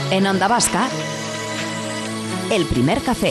En Onda Vasca, El Primer Café.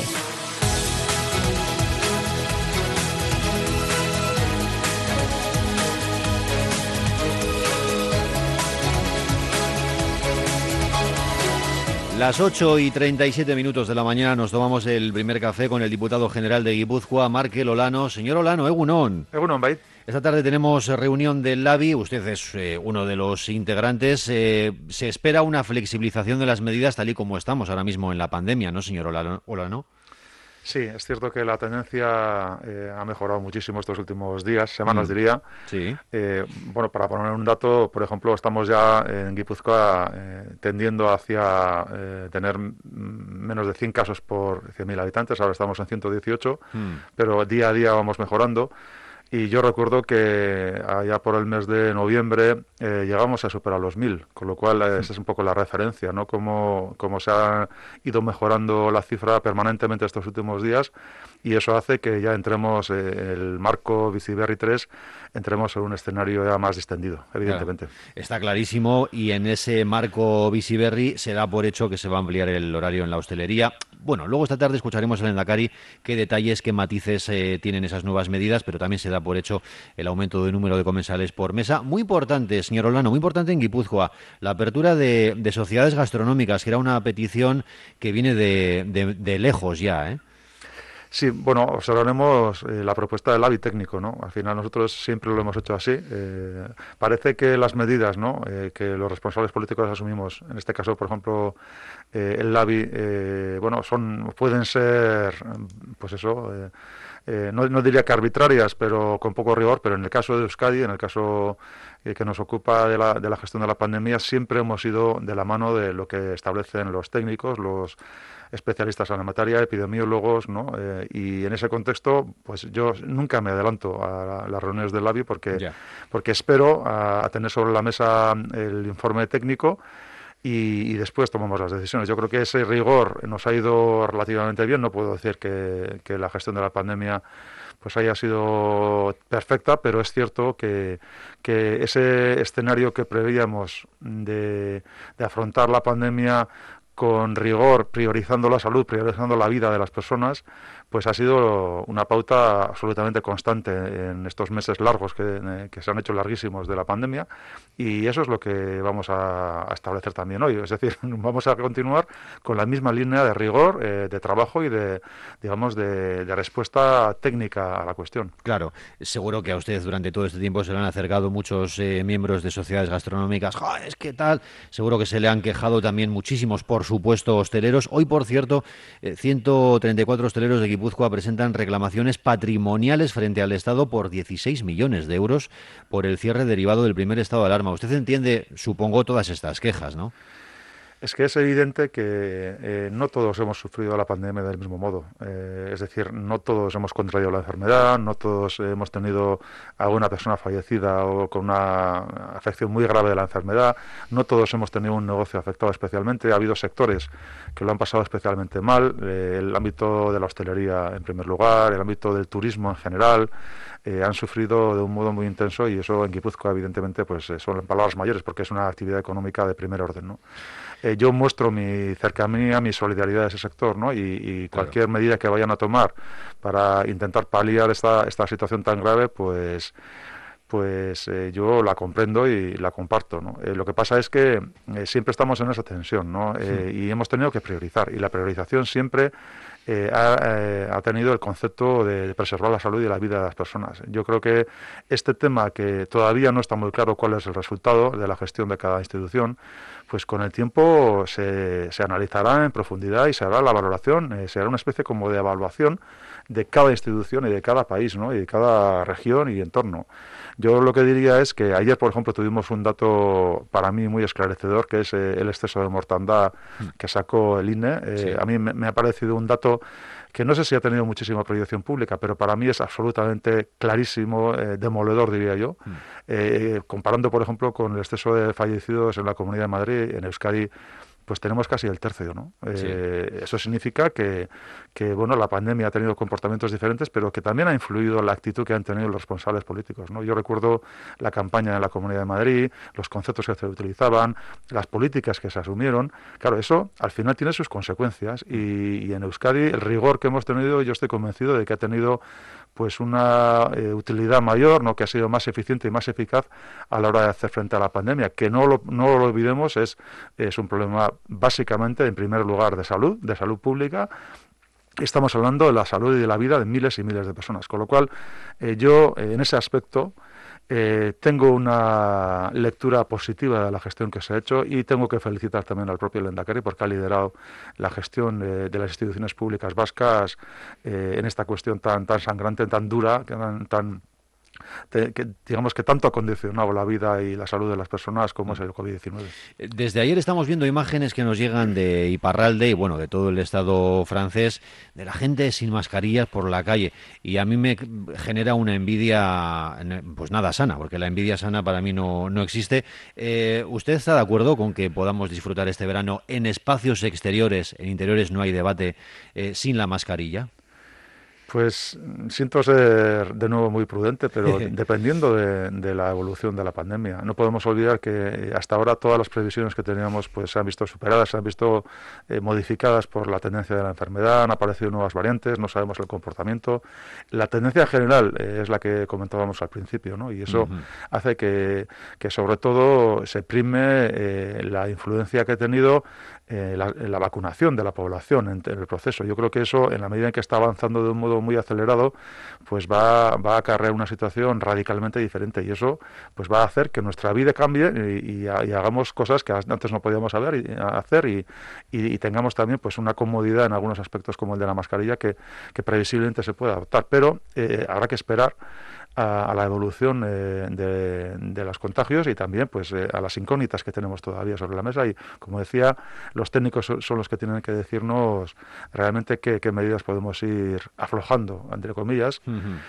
Las 8:37 de la mañana nos tomamos el primer café con el diputado general de Guipúzcoa, Markel Olano. Señor Olano, egunon. Egunon, bai. Esta tarde tenemos reunión del LABI, usted es uno de los integrantes. Se espera una flexibilización de las medidas tal y como estamos ahora mismo en la pandemia, ¿no, señor Olano? Sí, es cierto que la tendencia ha mejorado muchísimo estos últimos días, semanas diría. Sí. Bueno, para poner un dato, por ejemplo, estamos ya en Guipúzcoa tendiendo hacia tener menos de 100 casos por 100.000 habitantes, ahora estamos en 118, pero día a día vamos mejorando. Y yo recuerdo que allá por el mes de noviembre llegamos a superar los 1.000, con lo cual esa es un poco la referencia, ¿no? Cómo se ha ido mejorando la cifra permanentemente estos últimos días, y eso hace que ya entremos en el marco Bizi Berri 3, entremos en un escenario ya más distendido, evidentemente. Claro, está clarísimo, y en ese marco Bizi Berri se da por hecho que se va a ampliar el horario en la hostelería. Bueno, luego esta tarde escucharemos al Lehendakari qué detalles, qué matices tienen esas nuevas medidas, pero también se da por hecho el aumento de número de comensales por mesa. Muy importante, señor Olano, muy importante en Guipúzcoa, la apertura de sociedades gastronómicas, que era una petición que viene de lejos ya, ¿eh? Sí, bueno, observaremos la propuesta del LABI técnico, ¿no? Al final nosotros siempre lo hemos hecho así. Parece que las medidas, ¿no?, que los responsables políticos asumimos, en este caso, por ejemplo, el LABI, bueno, pueden ser, pues eso, no diría que arbitrarias, pero con poco rigor, pero en el caso de Euskadi, en el caso que nos ocupa de la gestión de la pandemia, siempre hemos ido de la mano de lo que establecen los técnicos, los especialistas en la materia, epidemiólogos, ¿no? Y en ese contexto, pues yo nunca me adelanto a las reuniones del LABI porque espero a tener sobre la mesa el informe técnico y después tomamos las decisiones. Yo creo que ese rigor nos ha ido relativamente bien. No puedo decir que la gestión de la pandemia pues haya sido perfecta, pero es cierto que ese escenario que preveíamos de afrontar la pandemia con rigor, priorizando la salud, priorizando la vida de las personas, pues ha sido una pauta absolutamente constante en estos meses largos que se han hecho larguísimos de la pandemia, y eso es lo que vamos a establecer también hoy. Es decir, vamos a continuar con la misma línea de rigor, de trabajo y de respuesta técnica a la cuestión. Claro, seguro que a usted durante todo este tiempo se le han acercado muchos miembros de sociedades gastronómicas. ¡Ja, es que tal! Seguro que se le han quejado también muchísimos, por supuesto, hosteleros. Hoy, por cierto, 134 hosteleros de Guipúzcoa presentan reclamaciones patrimoniales frente al Estado por 16 millones de euros por el cierre derivado del primer estado de alarma. Usted entiende, supongo, todas estas quejas, ¿no? Es que es evidente que no todos hemos sufrido la pandemia del mismo modo. Es decir, no todos hemos contraído la enfermedad, no todos hemos tenido alguna persona fallecida o con una afección muy grave de la enfermedad, no todos hemos tenido un negocio afectado especialmente. Ha habido sectores que lo han pasado especialmente mal, el ámbito de la hostelería en primer lugar, el ámbito del turismo en general, han sufrido de un modo muy intenso, y eso en Guipúzcoa evidentemente pues son palabras mayores porque es una actividad económica de primer orden, ¿no? Yo muestro mi cercanía, mi solidaridad a ese sector, ¿no? Y cualquier medida que vayan a tomar para intentar paliar esta situación tan grave, pues yo la comprendo y la comparto, ¿no? Lo que pasa es que siempre estamos en esa tensión, ¿no? Y hemos tenido que priorizar, y la priorización siempre ha tenido el concepto de preservar la salud y la vida de las personas. Yo creo que este tema, que todavía no está muy claro cuál es el resultado de la gestión de cada institución, pues con el tiempo se analizará en profundidad y se hará la valoración, se hará una especie como de evaluación de cada institución y de cada país, ¿no? Y de cada región y entorno. Yo lo que diría es que ayer, por ejemplo, tuvimos un dato para mí muy esclarecedor, que es el exceso de mortandad que sacó el INE. Sí. A mí me ha parecido un dato que no sé si ha tenido muchísima proyección pública, pero para mí es absolutamente clarísimo, demoledor, diría yo. Comparando, por ejemplo, con el exceso de fallecidos en la Comunidad de Madrid, en Euskadi pues tenemos casi el tercio, ¿no? Sí. Eso significa que, bueno, la pandemia ha tenido comportamientos diferentes, pero que también ha influido la actitud que han tenido los responsables políticos, ¿no? Yo recuerdo la campaña en la Comunidad de Madrid, los conceptos que se utilizaban, las políticas que se asumieron. Claro, eso al final tiene sus consecuencias y en Euskadi el rigor que hemos tenido, yo estoy convencido de que ha tenido pues una utilidad mayor, ¿no? Que ha sido más eficiente y más eficaz a la hora de hacer frente a la pandemia, que no lo olvidemos, es un problema básicamente, en primer lugar, de salud pública. Estamos hablando de la salud y de la vida de miles y miles de personas, con lo cual yo en ese aspecto tengo una lectura positiva de la gestión que se ha hecho y tengo que felicitar también al propio Lehendakari porque ha liderado la gestión de las instituciones públicas vascas en esta cuestión tan sangrante, tan dura, que digamos que tanto ha condicionado la vida y la salud de las personas como es el COVID-19. Desde ayer estamos viendo imágenes que nos llegan de Iparralde y bueno, de todo el estado francés, de la gente sin mascarillas por la calle. Y a mí me genera una envidia, pues nada sana, porque la envidia sana para mí no existe. ¿Usted está de acuerdo con que podamos disfrutar este verano en espacios exteriores, en interiores no hay debate, sin la mascarilla? Pues siento ser de nuevo muy prudente, pero dependiendo de la evolución de la pandemia. No podemos olvidar que hasta ahora todas las previsiones que teníamos pues se han visto superadas, se han visto modificadas por la tendencia de la enfermedad, han aparecido nuevas variantes, no sabemos el comportamiento. La tendencia general es la que comentábamos al principio, ¿no? Y eso hace que sobre todo se prime la influencia que ha tenido la vacunación de la población en el proceso. Yo creo que eso, en la medida en que está avanzando de un modo muy acelerado, pues va a acarrear una situación radicalmente diferente y eso pues va a hacer que nuestra vida cambie y hagamos cosas que antes no podíamos hacer y tengamos también pues una comodidad en algunos aspectos como el de la mascarilla que previsiblemente se puede adoptar, pero habrá que esperar a la evolución de los contagios y también pues a las incógnitas que tenemos todavía sobre la mesa y como decía, los técnicos son los que tienen que decirnos realmente qué medidas podemos ir aflojando, entre comillas.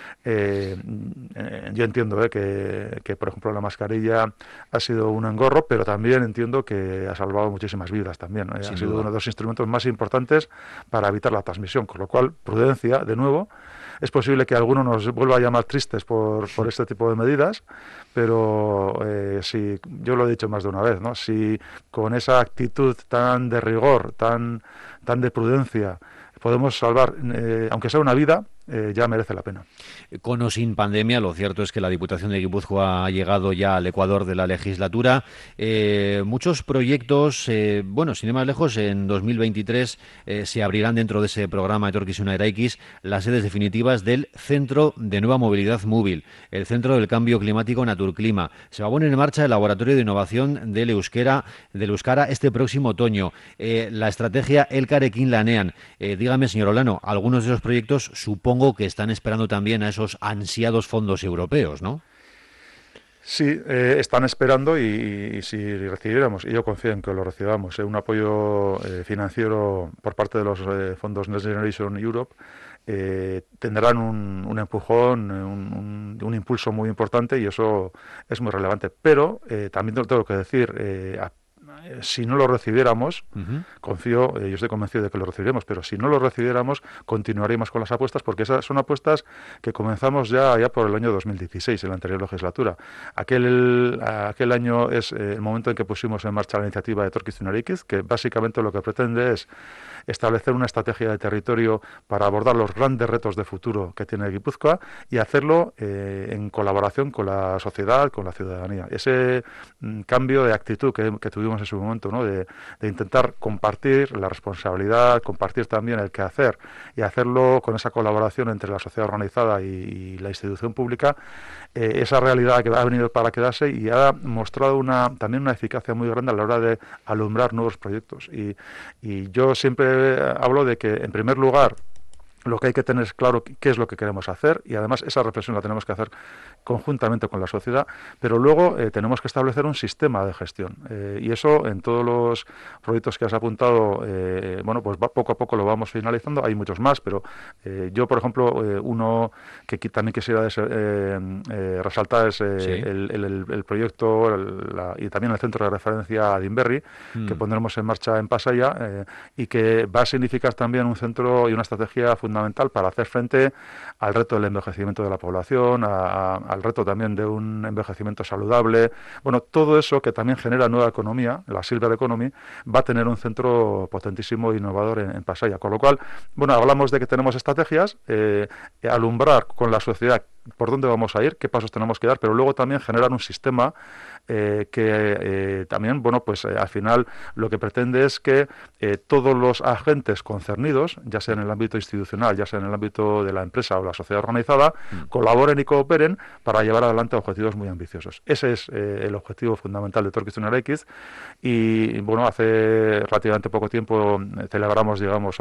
Yo entiendo que por ejemplo la mascarilla ha sido un engorro, pero también entiendo que ha salvado muchísimas vidas también, ¿no? Ha sido uno de los instrumentos más importantes para evitar la transmisión, con lo cual prudencia de nuevo. Es posible que alguno nos vuelva a llamar tristes por este tipo de medidas, pero si yo lo he dicho más de una vez, ¿no? Si con esa actitud tan de rigor, tan de prudencia, podemos salvar, aunque sea una vida, ya merece la pena. Con o sin pandemia, lo cierto es que la Diputación de Guipúzcoa ha llegado ya al ecuador de la legislatura. Muchos proyectos, bueno, sin ir más lejos, en 2023 se abrirán dentro de ese programa Etorkizuna Eraikis las sedes definitivas del Centro de Nueva Movilidad Móvil, el Centro del Cambio Climático Naturclima. Se va a poner en marcha el Laboratorio de Innovación del Euskara este próximo otoño. La estrategia Elkarrekin Lanean. Dígame, señor Olano, algunos de esos proyectos supongo que están esperando también a esos ansiados fondos europeos, ¿no? Sí, están esperando y si recibiéramos, y yo confío en que lo recibamos, un apoyo financiero por parte de los fondos Next Generation Europe, tendrán un empujón, un impulso muy importante y eso es muy relevante. Pero también tengo que decir, si no lo recibiéramos, confío, yo estoy convencido de que lo recibiremos, pero si no lo recibiéramos, continuaríamos con las apuestas, porque esas son apuestas que comenzamos ya por el año 2016, en la anterior legislatura. Aquel año es el momento en que pusimos en marcha la iniciativa de Etorkizuna Eraikis, que básicamente lo que pretende es establecer una estrategia de territorio para abordar los grandes retos de futuro que tiene Guipúzcoa y hacerlo en colaboración con la sociedad, con la ciudadanía. Ese cambio de actitud que tuvimos en su momento, ¿no? de intentar compartir la responsabilidad, compartir también el quehacer y hacerlo con esa colaboración entre la sociedad organizada y la institución pública, esa realidad que ha venido para quedarse y ha mostrado también una eficacia muy grande a la hora de alumbrar nuevos proyectos. Y yo siempre hablo de que, en primer lugar, lo que hay que tener es claro qué es lo que queremos hacer y además esa reflexión la tenemos que hacer conjuntamente con la sociedad, pero luego tenemos que establecer un sistema de gestión. Y eso en todos los proyectos que has apuntado, bueno, pues poco a poco lo vamos finalizando. Hay muchos más, pero yo, por ejemplo, uno que también quisiera resaltar es Sí. el proyecto y también el centro de referencia Adinberri, que pondremos en marcha en Pasaia, y que va a significar también un centro y una estrategia fundamental para hacer frente al reto del envejecimiento de la población, al reto también de un envejecimiento saludable. Bueno, todo eso que también genera nueva economía, la Silver Economy, va a tener un centro potentísimo e innovador en Pasaia. Con lo cual, bueno, hablamos de que tenemos estrategias, alumbrar con la sociedad por dónde vamos a ir, qué pasos tenemos que dar, pero luego también generar un sistema que también, bueno, pues al final lo que pretende es que todos los agentes concernidos, ya sea en el ámbito institucional, ya sea en el ámbito de la empresa o la sociedad organizada, colaboren y cooperen para llevar adelante objetivos muy ambiciosos. Ese es el objetivo fundamental de Etorkizuna Eraikiz. Y bueno, hace relativamente poco tiempo celebramos, digamos,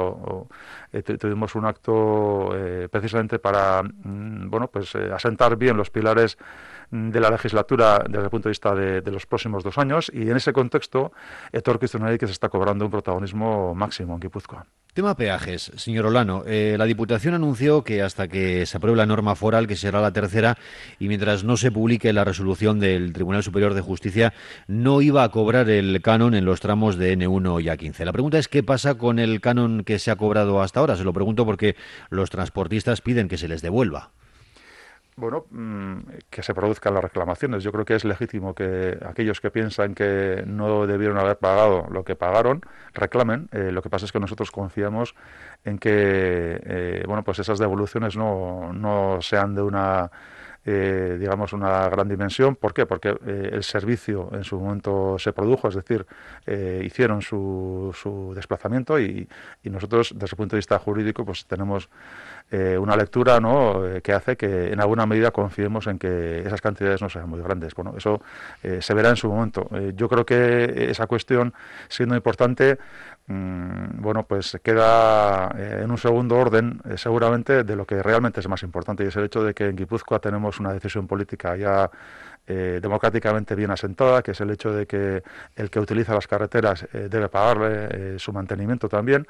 tuvimos un acto precisamente para, bueno, pues asentar bien los pilares de la legislatura desde el punto de vista de los próximos 2 años, y en ese contexto Etorkizuna Eraikiz está cobrando un protagonismo máximo en Guipúzcoa. Tema peajes, señor Olano. La Diputación anunció que hasta que se apruebe la norma foral, que será la tercera, y mientras no se publique la resolución del Tribunal Superior de Justicia, no iba a cobrar el canon en los tramos de N1 y A15. La pregunta es qué pasa con el canon que se ha cobrado hasta ahora. Se lo pregunto porque los transportistas piden que se les devuelva. Bueno, que se produzcan las reclamaciones. Yo creo que es legítimo que aquellos que piensan que no debieron haber pagado lo que pagaron, reclamen. Lo que pasa es que nosotros confiamos en que, bueno, pues esas devoluciones no sean de una, digamos, una gran dimensión. ¿Por qué? Porque el servicio en su momento se produjo, es decir, hicieron su desplazamiento y nosotros, desde el punto de vista jurídico, pues tenemos una lectura, ¿no?, que hace que en alguna medida confiemos en que esas cantidades no sean muy grandes. Bueno, eso se verá en su momento. Yo creo que esa cuestión, siendo importante, bueno, pues queda en un segundo orden, seguramente, de lo que realmente es más importante, y es el hecho de que en Guipúzcoa tenemos una decisión política ya democráticamente bien asentada, que es el hecho de que el que utiliza las carreteras debe pagarle su mantenimiento también,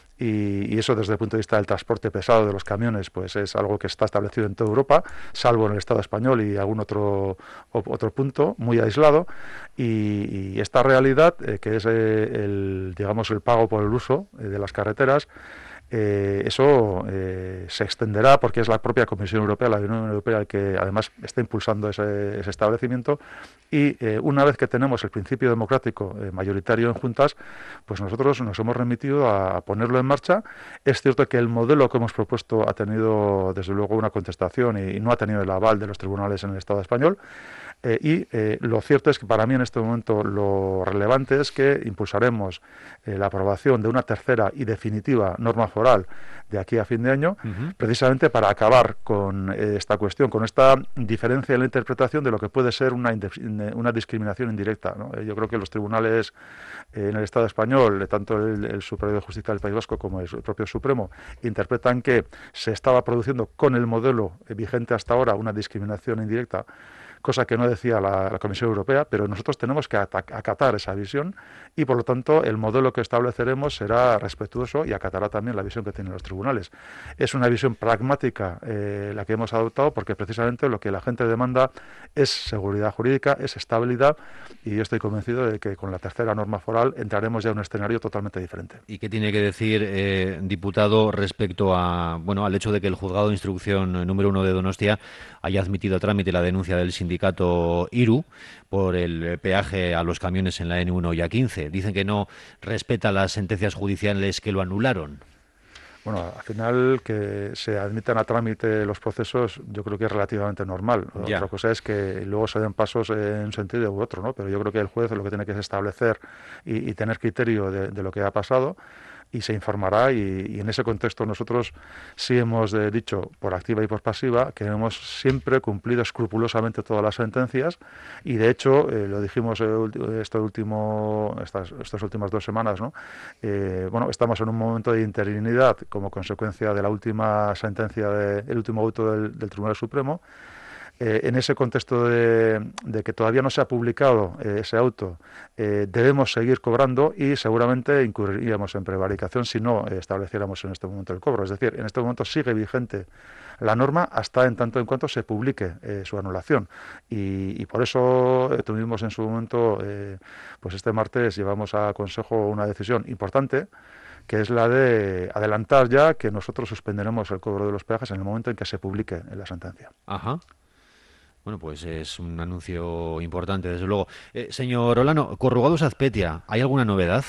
y eso desde el punto de vista del transporte pesado de los camiones, pues es algo que está establecido en toda Europa, salvo en el Estado español y algún otro punto muy aislado, y esta realidad, que es digamos, el pago por el uso de las carreteras, eso se extenderá, porque es la propia Comisión Europea, la Unión Europea, el que además está impulsando ese establecimiento, y una vez que tenemos el principio democrático mayoritario en juntas, pues nosotros nos hemos remitido a ponerlo en marcha. Es cierto que el modelo que hemos propuesto ha tenido desde luego una contestación y no ha tenido el aval de los tribunales en el Estado español. Lo cierto es que para mí en este momento lo relevante es que impulsaremos la aprobación de una tercera y definitiva norma foral de aquí a fin de año, precisamente para acabar con esta cuestión, con esta diferencia en la interpretación de lo que puede ser una discriminación indirecta, ¿no? Yo creo que los tribunales en el Estado español, tanto el Superior de Justicia del País Vasco como el propio Supremo, interpretan que se estaba produciendo con el modelo vigente hasta ahora una discriminación indirecta, cosa que no decía la Comisión Europea, pero nosotros tenemos que acatar esa visión, y por lo tanto el modelo que estableceremos será respetuoso y acatará también la visión que tienen los tribunales. Es una visión pragmática la que hemos adoptado, porque precisamente lo que la gente demanda es seguridad jurídica, es estabilidad, y yo estoy convencido de que con la tercera norma foral entraremos ya en un escenario totalmente diferente. ¿Y qué tiene que decir, diputado, respecto al hecho de que el Juzgado de Instrucción número 1 de Donostia haya admitido a trámite la denuncia del sindicato IRU por el peaje a los camiones en la N1 y A15? Dicen que no respeta las sentencias judiciales que lo anularon. Bueno, al final que se admitan a trámite los procesos, yo creo que es relativamente normal. Ya. Otra cosa es que luego se den pasos en un sentido u otro, ¿no? Pero yo creo que el juez lo que tiene que es establecer y tener criterio de lo que ha pasado, y se informará, y en ese contexto nosotros sí hemos dicho, por activa y por pasiva, que hemos siempre cumplido escrupulosamente todas las sentencias, y de hecho lo dijimos estas últimas 2 semanas, ¿no? Bueno, estamos en un momento de interinidad como consecuencia de la última sentencia, el último auto del Tribunal Supremo. En ese contexto de que todavía no se ha publicado ese auto, debemos seguir cobrando y seguramente incurriríamos en prevaricación si no estableciéramos en este momento el cobro. Es decir, en este momento sigue vigente la norma hasta en tanto en cuanto se publique su anulación. Y por eso tuvimos en su momento, pues este martes llevamos a Consejo una decisión importante, que es la de adelantar ya que nosotros suspenderemos el cobro de los peajes en el momento en que se publique en la sentencia. Ajá. Bueno, pues es un anuncio importante, desde luego. Señor Olano, Corrugados Azpeitia, ¿hay alguna novedad?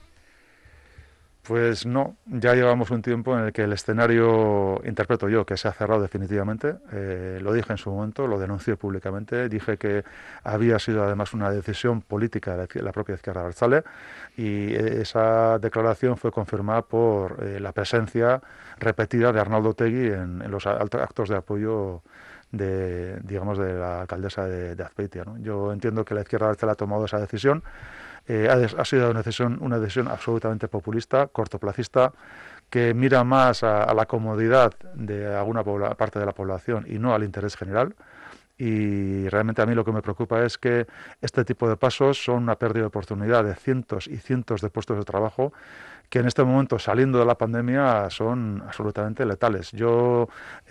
Pues no, ya llevamos un tiempo en el que el escenario, interpreto yo, que se ha cerrado definitivamente. Lo dije en su momento, lo denuncié públicamente, dije que había sido además una decisión política de la propia izquierda abertzale y esa declaración fue confirmada por la presencia repetida de Arnaldo Otegi en los actos de apoyo digamos, de la alcaldesa de Azpeitia, ¿no? Yo entiendo que la izquierda abertzale ha tomado esa decisión. Ha sido una decisión absolutamente populista, cortoplacista, que mira más a la comodidad de alguna parte de la población y no al interés general. Y realmente a mí lo que me preocupa es que este tipo de pasos son una pérdida de oportunidad de cientos y cientos de puestos de trabajo que en este momento, saliendo de la pandemia, son absolutamente letales. Yo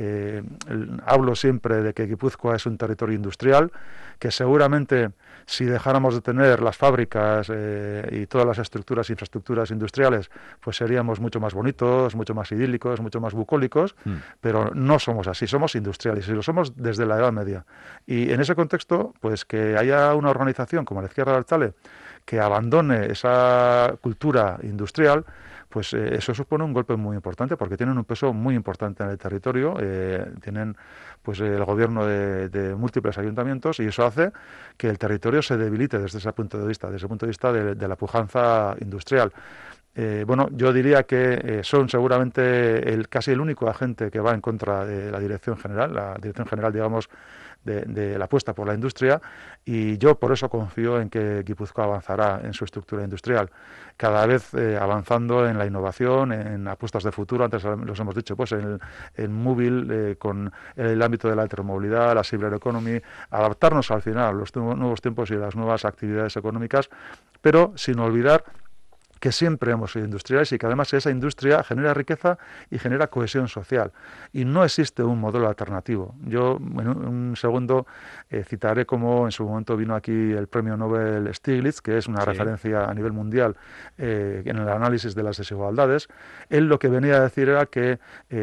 hablo siempre de que Guipúzcoa es un territorio industrial, que seguramente si dejáramos de tener las fábricas y todas las infraestructuras industriales, pues seríamos mucho más bonitos, mucho más idílicos, mucho más bucólicos, pero no somos así, somos industriales y lo somos desde la Edad Media. Y en ese contexto, pues que haya una organización como la Izquierda Abertzale que abandone esa cultura industrial, pues eso supone un golpe muy importante porque tienen un peso muy importante en el territorio, tienen pues el gobierno de múltiples ayuntamientos y eso hace que el territorio se debilite desde ese punto de vista, desde el punto de vista de la pujanza industrial. Bueno, yo diría que son seguramente casi el único agente que va en contra de la dirección general, digamos, de la apuesta por la industria, y yo por eso confío en que Guipúzcoa avanzará en su estructura industrial, cada vez avanzando en la innovación, en apuestas de futuro. Antes los hemos dicho, pues en móvil, con el ámbito de la electromovilidad, la cyber economy, adaptarnos al final a los nuevos tiempos y las nuevas actividades económicas, pero sin olvidar que siempre hemos sido industriales y que además esa industria genera riqueza y genera cohesión social. Y no existe un modelo alternativo. Yo en un segundo citaré cómo en su momento vino aquí el premio Nobel Stiglitz, que es una referencia a nivel mundial en el análisis de las desigualdades. Él lo que venía a decir era que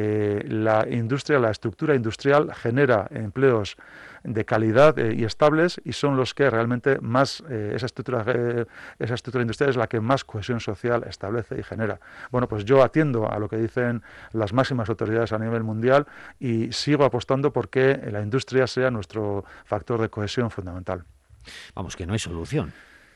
la estructura industrial genera empleos de calidad y estables, y son los que realmente más, esa estructura industrial es la que más cohesión social establece y genera. Bueno, pues yo atiendo a lo que dicen las máximas autoridades a nivel mundial y sigo apostando por que la industria sea nuestro factor de cohesión fundamental. Vamos, que no hay solución.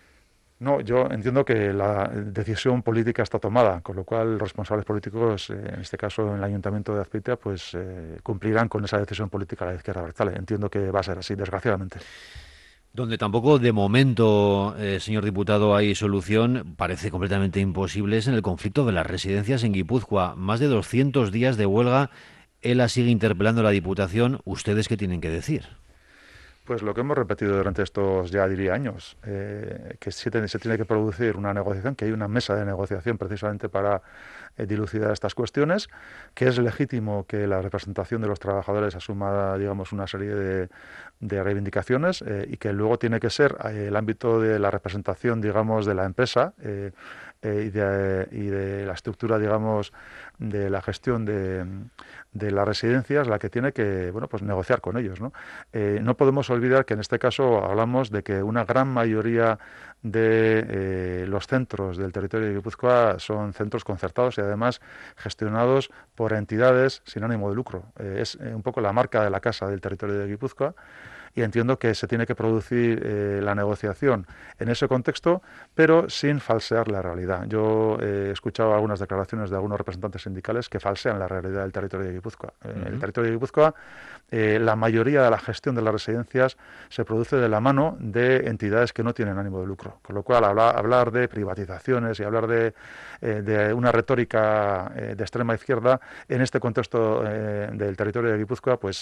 No, yo entiendo que la decisión política está tomada, con lo cual los responsables políticos, en este caso en el Ayuntamiento de Azpeitia, pues cumplirán con esa decisión política de la izquierda abertzale. Entiendo que va a ser así, desgraciadamente. Donde tampoco de momento, señor diputado, hay solución, parece completamente imposible, es en el conflicto de las residencias en Guipúzcoa. Más de 200 días de huelga, ELA sigue interpelando a la Diputación. ¿Ustedes qué tienen que decir? Pues lo que hemos repetido durante estos, ya diría, años, que se tiene que producir una negociación, que hay una mesa de negociación precisamente para dilucidar estas cuestiones, que es legítimo que la representación de los trabajadores asuma, digamos, una serie de reivindicaciones y que luego tiene que ser el ámbito de la representación, digamos, de la empresa y de la estructura, digamos, de la gestión de las residencias, la que tiene que, bueno, pues negociar con ellos, ¿no? No podemos olvidar que en este caso hablamos de que una gran mayoría de los centros del territorio de Guipúzcoa son centros concertados y además gestionados por entidades sin ánimo de lucro. Es un poco la marca de la casa del territorio de Guipúzcoa. y entiendo que se tiene que producir la negociación en ese contexto, pero sin falsear la realidad. Yo he escuchado algunas declaraciones de algunos representantes sindicales que falsean la realidad del territorio de Guipúzcoa. En el territorio de Guipúzcoa, la mayoría de la gestión de las residencias se produce de la mano de entidades que no tienen ánimo de lucro, con lo cual hablar de privatizaciones y hablar de una retórica de extrema izquierda en este contexto del territorio de Guipúzcoa, pues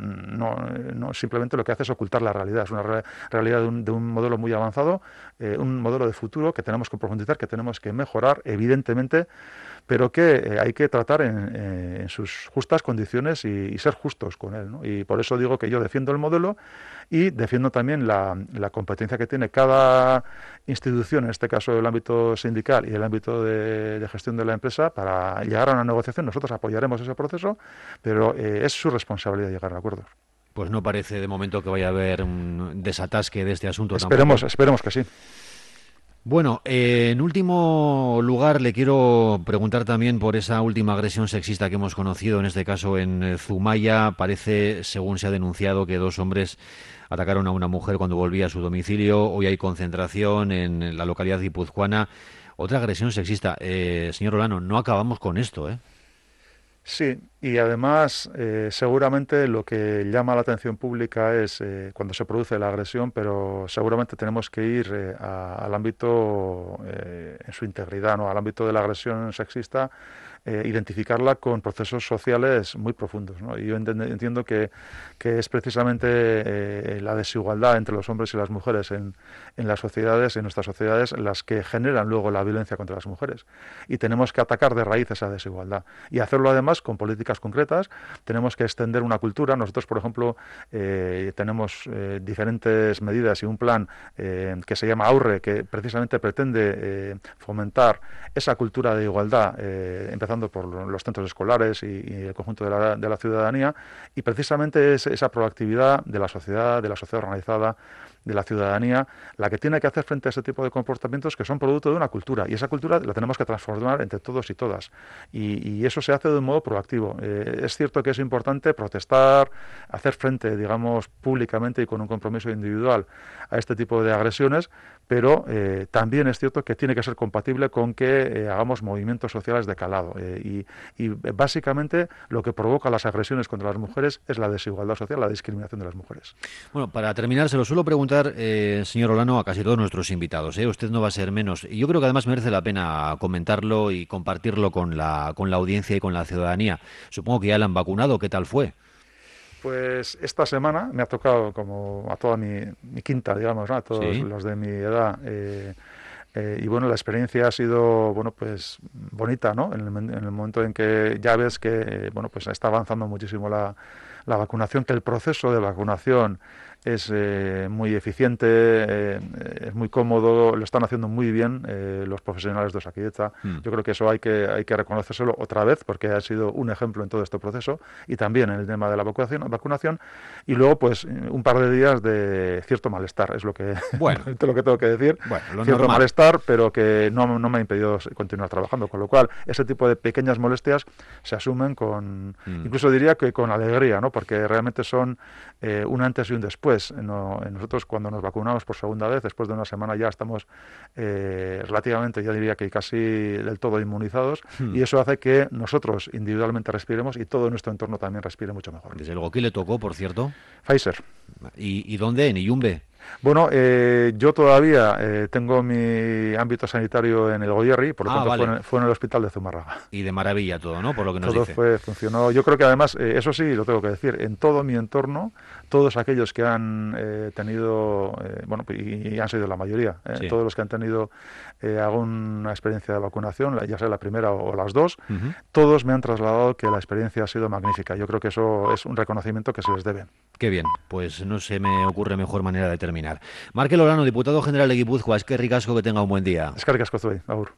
no simplemente lo que hace es ocultar la realidad. Es una realidad de un modelo muy avanzado, un modelo de futuro que tenemos que profundizar, que tenemos que mejorar, evidentemente, pero que hay que tratar en sus justas condiciones y ser justos con él, ¿no? Y por eso digo que yo defiendo el modelo y defiendo también la competencia que tiene cada institución, en este caso el ámbito sindical y el ámbito de gestión de la empresa, para llegar a una negociación. Nosotros apoyaremos ese proceso, pero es su responsabilidad llegar a acuerdos. Pues no parece de momento que vaya a haber un desatasque de este asunto. Esperemos que sí. Bueno, en último lugar le quiero preguntar también por esa última agresión sexista que hemos conocido, en este caso en Zumaya. Parece, según se ha denunciado, que 2 hombres atacaron a una mujer cuando volvía a su domicilio. Hoy hay concentración en la localidad guipuzcoana. Otra agresión sexista. Señor Olano, no acabamos con esto, ¿eh? Sí, y además seguramente lo que llama la atención pública es cuando se produce la agresión, pero seguramente tenemos que ir al ámbito en su integridad, ¿no? Al ámbito de la agresión sexista, identificarla con procesos sociales muy profundos, ¿no? Y yo entiendo que es precisamente la desigualdad entre los hombres y las mujeres en las sociedades, en nuestras sociedades, las que generan luego la violencia contra las mujeres. Y tenemos que atacar de raíz esa desigualdad. Y hacerlo además con políticas concretas. Tenemos que extender una cultura. Nosotros, por ejemplo, tenemos diferentes medidas y un plan que se llama AURRE, que precisamente pretende fomentar esa cultura de igualdad, empezando por los centros escolares y el conjunto de la ciudadanía, y precisamente es esa proactividad de la sociedad organizada, de la ciudadanía, la que tiene que hacer frente a ese tipo de comportamientos que son producto de una cultura, y esa cultura la tenemos que transformar entre todos y todas, y eso se hace de un modo proactivo. Es cierto que es importante protestar, hacer frente, digamos, públicamente y con un compromiso individual a este tipo de agresiones, pero también es cierto que tiene que ser compatible con que hagamos movimientos sociales de calado, y básicamente lo que provoca las agresiones contra las mujeres es la desigualdad social, la discriminación de las mujeres. Bueno, para terminar, se lo suelo preguntar, señor Olano, a casi todos nuestros invitados, usted no va a ser menos, y yo creo que además merece la pena comentarlo y compartirlo con la audiencia y con la ciudadanía. Supongo que ya la han vacunado. ¿Qué tal fue? Pues esta semana me ha tocado, como a toda mi quinta, digamos, ¿no? A todos ¿sí? Los de mi edad, y bueno, la experiencia ha sido, bueno, pues bonita, ¿no? En el momento en que ya ves que, bueno, pues está avanzando muchísimo la vacunación, que el proceso de vacunación es muy eficiente, es muy cómodo, lo están haciendo muy bien los profesionales de Osakidetza. Yo creo que eso hay que reconocérselo otra vez, porque ha sido un ejemplo en todo este proceso, y también en el tema de la vacunación. Y luego, pues, un par de días de cierto malestar, es lo que, lo que tengo que decir. Bueno, lo cierto normal. Malestar, pero que no me ha impedido continuar trabajando, con lo cual ese tipo de pequeñas molestias se asumen con, incluso diría que con alegría, ¿no? Porque realmente son un antes y un después. Nosotros, cuando nos vacunamos por segunda vez, después de una semana ya estamos relativamente, yo diría que casi del todo inmunizados, y eso hace que nosotros individualmente respiremos y todo nuestro entorno también respire mucho mejor. Desde luego. ¿Qué le tocó, por cierto? Pfizer. ¿Y dónde? ¿En Iyumbe? Bueno, yo todavía tengo mi ámbito sanitario en el Goierri, por lo tanto vale. fue en el hospital de Zumárraga. Y de maravilla todo, ¿no? Por lo que nos todo dice. Funcionó. Yo creo que además, eso sí, lo tengo que decir, en todo mi entorno, todos aquellos que han tenido, bueno, y han sido la mayoría, sí. Todos los que han tenido alguna experiencia de vacunación, ya sea la primera o las dos, todos me han trasladado que la experiencia ha sido magnífica. Yo creo que eso es un reconocimiento que se les debe. Qué bien, pues no se me ocurre mejor manera de terminar. Markel Olano, diputado general de Guipúzcoa, es que ricasco, que tenga un buen día. Es que ricasco estoy, agur.